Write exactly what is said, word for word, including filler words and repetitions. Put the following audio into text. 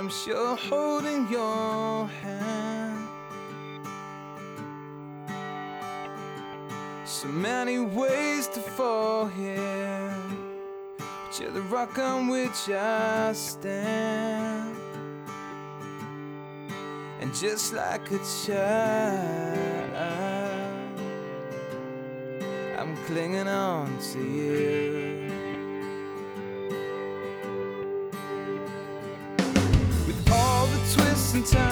I'm sure holding your hand. So many ways to fall here, but you're the rock on which I stand. And just like a child, I'm clinging on to you. With all the twists and turns